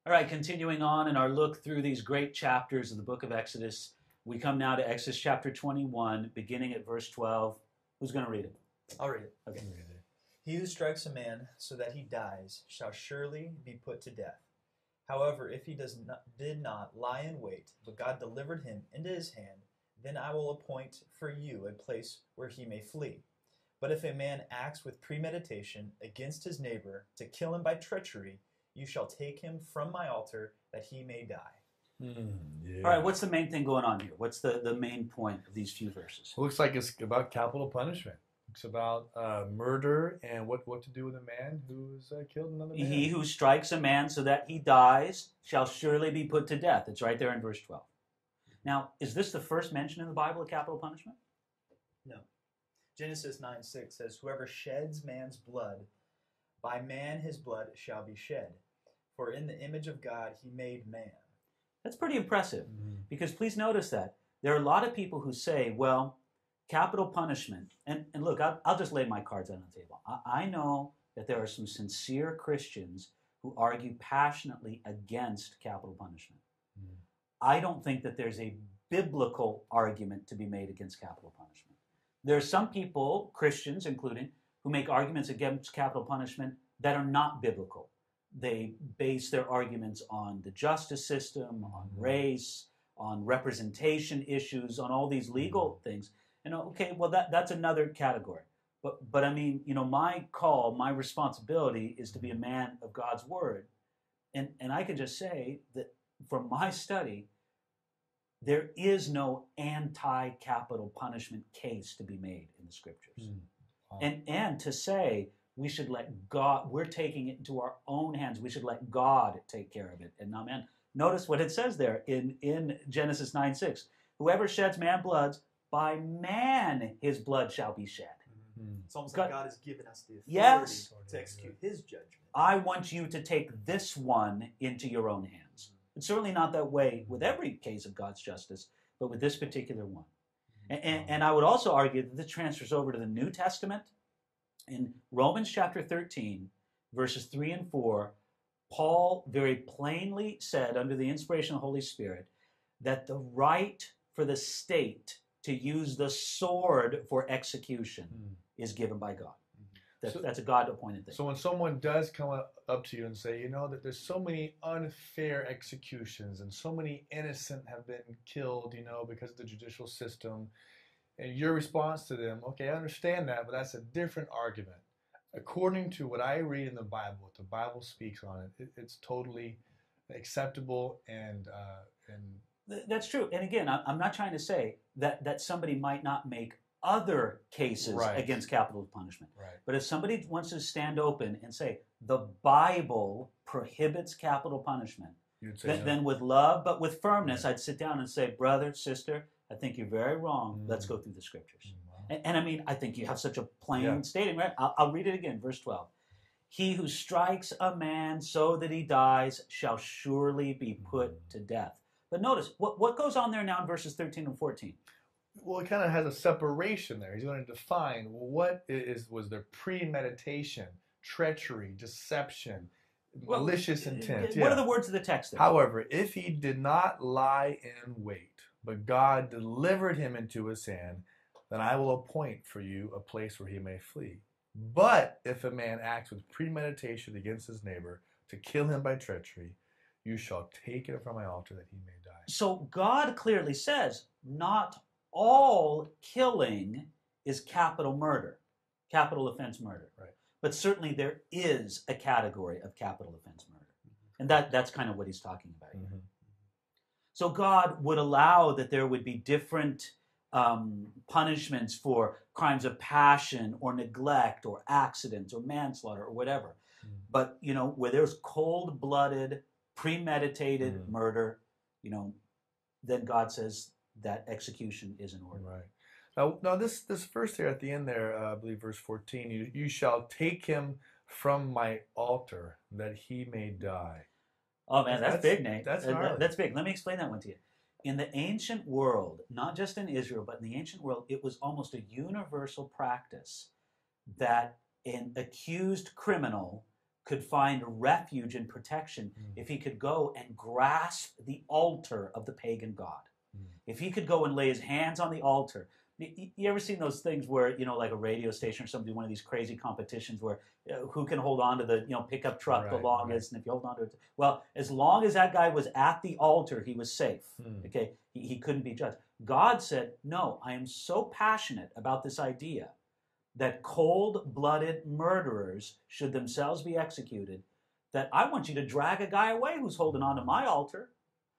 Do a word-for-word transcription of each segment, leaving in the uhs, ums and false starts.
All right, continuing on in our look through these great chapters of the book of Exodus, we come now to Exodus chapter twenty-one, beginning at verse twelve. Who's going to read it? I'll read it. Okay. He who strikes a man so that he dies shall surely be put to death. However, if he does not, did not lie in wait, but God delivered him into his hand, then I will appoint for you a place where he may flee. But if a man acts with premeditation against his neighbor to kill him by treachery, you shall take him from my altar that he may die. Mm, yeah. All right, what's the main thing going on here? What's the, the main point of these few verses? Looks like it's about capital punishment. It's about uh, murder and what, what to do with a man who's uh, killed another man. He who strikes a man so that he dies shall surely be put to death. It's right there in verse twelve. Now, is this the first mention in the Bible of capital punishment? No. Genesis nine six says, whoever sheds man's blood, by man his blood shall be shed. For in the image of God he made man. That's pretty impressive, Mm-hmm. because please notice that there are a lot of people who say, well, capital punishment, and, and look, I'll, I'll just lay my cards on the table. I, I know that there are some sincere Christians who argue passionately against capital punishment. Mm. I don't think that there's a biblical argument to be made against capital punishment. There are some people, Christians including, who make arguments against capital punishment that are not biblical. They base their arguments on the justice system, on race, on representation issues, on all these legal things. And okay, well, that, that's another category. But, but I mean, you know, my call, my responsibility is to be a man of God's word. And, and I can just say that from my study, there is no anti-capital punishment case to be made in the scriptures. Mm. Wow. And, and to say we should let God, we're taking it into our own hands, we should let God take care of it and not man. Notice what it says there in, in Genesis nine six. Whoever sheds man bloods, by man his blood shall be shed. Mm. It's almost God- like God has given us the authority Yes. to execute his judgment. I want you to take this one into your own hands. It's certainly not that way with every case of God's justice, but with this particular one. And, and, and I would also argue that this transfers over to the New Testament. In Romans chapter thirteen, verses three and four, Paul very plainly said, under the inspiration of the Holy Spirit, that the right for the state to use the sword for execution Mm. is given by God. That, So- that's a God-appointed thing. So when someone does come up up to you and say, you know, that there's so many unfair executions and so many innocent have been killed, you know, because of the judicial system, and your response to them, okay, I understand that, but that's a different argument. According to what I read in the Bible, what the Bible speaks on it, it it's totally acceptable and uh, and Th- That's true. And again, I- I'm not trying to say that, that somebody might not make other cases Right. against capital punishment. right. But if somebody wants to stand open and say, the Bible prohibits capital punishment, You'd say then, no. then with love but with firmness, I'd sit down and say, brother, sister, I think you're very wrong. Mm. Let's go through the scriptures. Mm, wow. And, and I mean, I think you have such a plain Yeah. statement, right? I'll, I'll read it again, verse twelve. He who strikes a man so that he dies shall surely be put Mm. to death. But notice, what, what goes on there now in verses thirteen and fourteen? Well, it kind of has a separation there. He's going to define what is was there premeditation, treachery, deception, Well, malicious intent. What Yeah. are the words of the text there? However, if he did not lie in wait, but God delivered him into his hand, then I will appoint for you a place where he may flee. But if a man acts with premeditation against his neighbor to kill him by treachery, you shall take it from my altar that he may die. So God clearly says, not all killing is capital murder, capital offense murder. Right. But certainly there is a category of capital offense murder. And that, that's kind of what he's talking about here. Mhm. So God would allow that there would be different um, punishments for crimes of passion or neglect or accidents or manslaughter or whatever. Mm. But, you know, where there's cold-blooded, premeditated Mm. murder, you know, then God says that execution is in order. Right. Now, now this this verse here at the end there, uh, I believe verse fourteen, you, you shall take him from my altar that he may die. Oh, man, that's, That's- big, Nate. that's Uh, that- gnarly. that's big. Let me explain that one to you. In the ancient world, not just in Israel, but in the ancient world, it was almost a universal practice that an accused criminal could find refuge and protection Mm. if he could go and grasp the altar of the pagan god. Mm. If he could go and lay his hands on the altar. You, you ever seen those things where, you know, like a radio station or something, one of these crazy competitions where uh, who can hold on to the, you know, pickup truck Right, the longest, right. and if you hold on to it, well, as long as that guy was at the altar, he was safe. Mm. Okay, he, he couldn't be judged. God said, no, I am so passionate about this idea that cold-blooded murderers should themselves be executed, that I want you to drag a guy away who's holding on to my altar.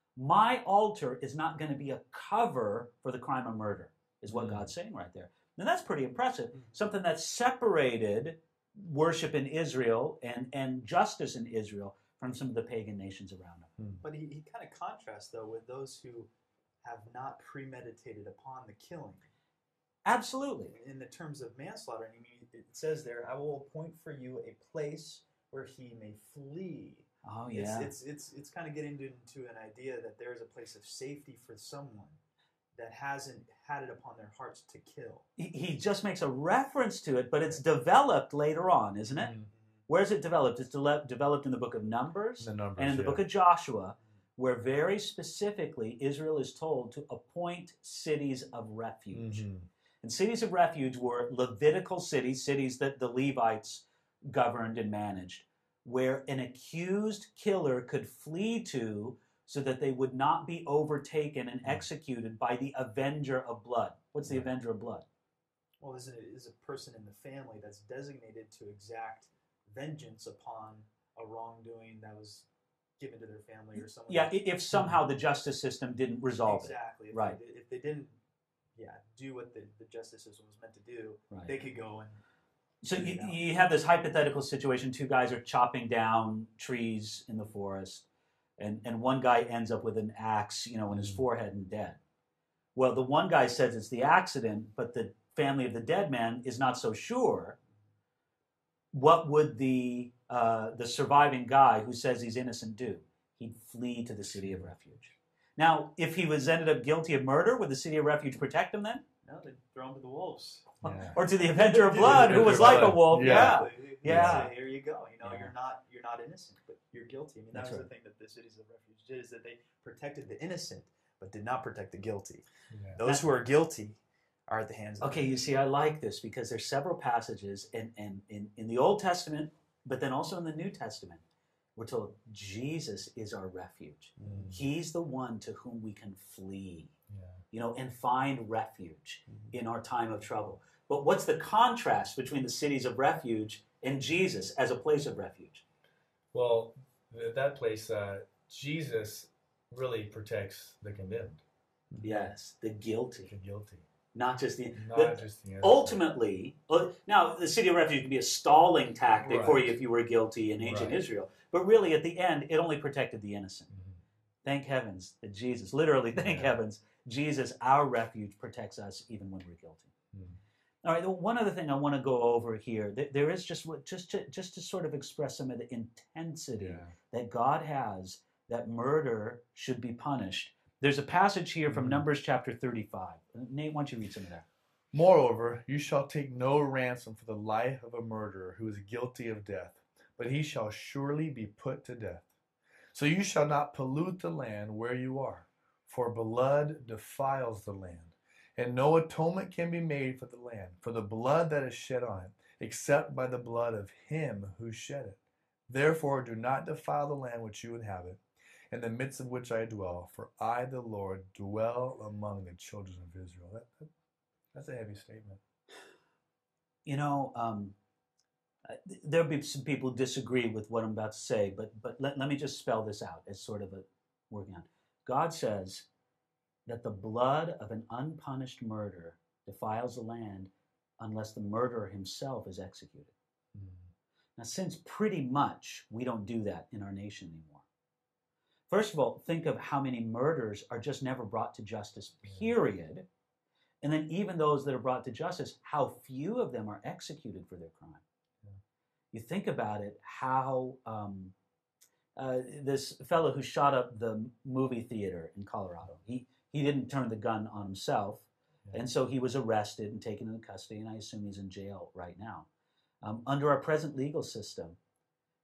My altar is not going to be a cover for the crime of murder, is what Mm. God's saying right there. And that's pretty impressive. Something that separated worship in Israel and, and justice in Israel from some of the pagan nations around them. But he, he kind of contrasts, though, with those who have not premeditated upon the killing. Absolutely. In the terms of manslaughter, I mean, it says there, I will appoint for you a place where he may flee. Oh, yeah. It's, it's, it's, it's kind of getting into an idea that there is a place of safety for someone that hasn't had it upon their hearts to kill. He, he just makes a reference to it, but it's developed later on, isn't it? Mm. Where is it developed? It's de- developed in the book of Numbers The numbers, and in the yeah. book of Joshua, where very specifically Israel is told to appoint cities of refuge. Mhm. And cities of refuge were Levitical cities, cities that the Levites governed and managed, where an accused killer could flee to so that they would not be overtaken and executed by the avenger of blood. What's the Right. avenger of blood? Well, is, it, is a person in the family that's designated to exact vengeance upon a wrongdoing that was given to their family or someone. Yeah, i- if somehow the justice system didn't resolve exactly. it. If Right. They, did- if they didn't, yeah, do what the, the justice system was meant to do, Right. they could go and. So shoot you, it out. you have this hypothetical situation. Two guys are chopping down trees in the forest, and, and one guy ends up with an axe, you know, in his Mm. forehead and dead. Well, the one guy says it's the accident, but the family of the dead man is not so sure. What would the uh, the surviving guy who says he's innocent do? He'd flee to the city of refuge. Now, if he was ended up guilty of murder, would the city of refuge protect him then? No, they throw him to the wolves. Yeah. Or to the avenger of blood, who was like a wolf? Yeah. Yeah. They- they Yeah. say, here you go. You know, Yeah. you're not you're not innocent, but you're guilty. I mean, that That's was right. the thing that the cities of refuge did, is that they protected the innocent, but did not protect the guilty. Yeah. Those who are guilty are at the hands of Okay, you see, I like this because there's several passages in, in, in, in the Old Testament, but then also in the New Testament. We're told Jesus is our refuge. Mm. He's the one to whom we can flee, Yeah. you know, and find refuge Mhm. in our time of trouble. But what's the contrast between the cities of refuge and Jesus as a place of refuge? Well, th- that place, uh, Jesus really protects the condemned, Yes, the guilty, the guilty, not just the. not the- just the innocent. ultimately, well, now the city of refuge can be a stalling tactic for Right. you if you were guilty in ancient Right. Israel. But really, at the end, it only protected the innocent. Mhm. Thank heavens that Jesus, literally, thank Yeah. heavens, Jesus, our refuge, protects us even when we're guilty. Mm. All right. One other thing I want to go over here. th- There is just what- just to, just to sort of express some of the intensity Yeah. that God has that murder should be punished. There's a passage here from Mhm. Numbers chapter thirty-five. Nate, why don't you read some of that? Moreover, you shall take no ransom for the life of a murderer who is guilty of death, but he shall surely be put to death. So you shall not pollute the land where you are, for blood defiles the land, and no atonement can be made for the land, for the blood that is shed on it, except by the blood of him who shed it. Therefore do not defile the land which you inhabit, in the midst of which I dwell, for I, the Lord, dwell among the children of Israel. That, that, that's a heavy statement. You know, um, uh, th- there'll be some people who disagree with what I'm about to say, but but let, let me just spell this out as sort of a working on. God says that the blood of an unpunished murderer defiles the land unless the murderer himself is executed. Now, since pretty much we don't do that in our nation anymore. First of all, think of how many murders are just never brought to justice, period. And then even those that are brought to justice, how few of them are executed for their crime. Yeah. You think about it, how um, uh, this fellow who shot up the movie theater in Colorado, he, he didn't turn the gun on himself, Yeah. and so he was arrested and taken into custody, and I assume he's in jail right now. Um, under our present legal system,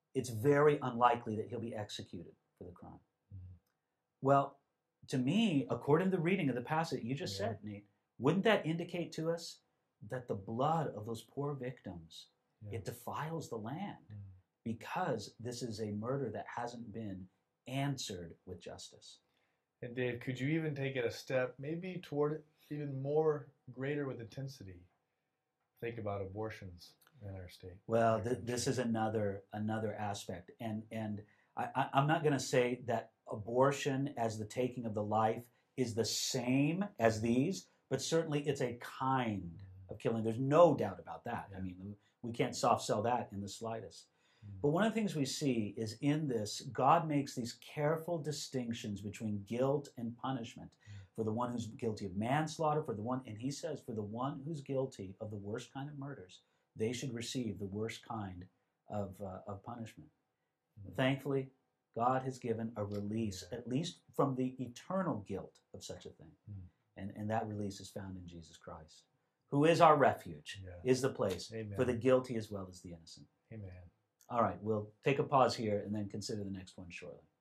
it's very unlikely that he'll be executed for the crime. Mhm. Well, to me, according to the reading of the passage you just Yeah. said, Nate, wouldn't that indicate to us that the blood of those poor victims, Yeah. it defiles the land Mm. because this is a murder that hasn't been answered with justice? And Dave, could you even take it a step, maybe toward even more greater with intensity? Think about abortions in our state. Well, in our th- this country. is another another aspect, and and I, I, I'm not going to say that abortion as the taking of the life is the same as these, but certainly it's a kind of killing. There's no doubt about that. I Yeah. mean, we can't soft sell that in the slightest. Mm. But one of the things we see is in this, God makes these careful distinctions between guilt and punishment. For the one who's guilty of manslaughter, for the one, and he says, for the one who's guilty of the worst kind of murders, they should receive the worst kind of, uh, of punishment. Mm. Thankfully, God has given a release, Yeah. at least from the eternal guilt of such a thing. Mm. And, and that release is found in Jesus Christ, who is our refuge, Yeah. is the place Amen. for the guilty as well as the innocent. Amen. All right, we'll take a pause here and then consider the next one shortly.